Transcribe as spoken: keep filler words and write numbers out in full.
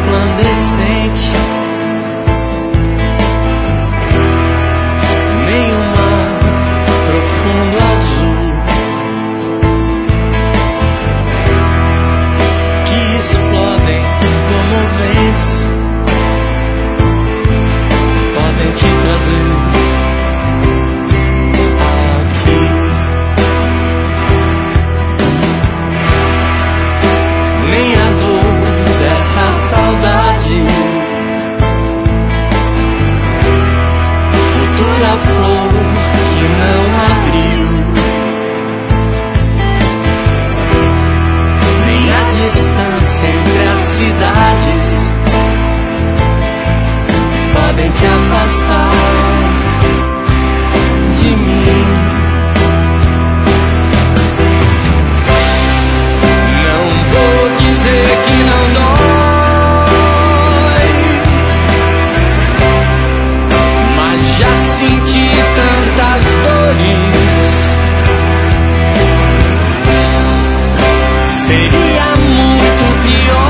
resplandecente, nem o mar profundo azul que explodem comoventes podem te trazer aqui. Nem a dor dessa saudade, futura flor que não abriu, nem a distância entre as cidades podem te afastar de mim. Não vou dizer que não dói, mas já senti tantas dores. Seria muito pior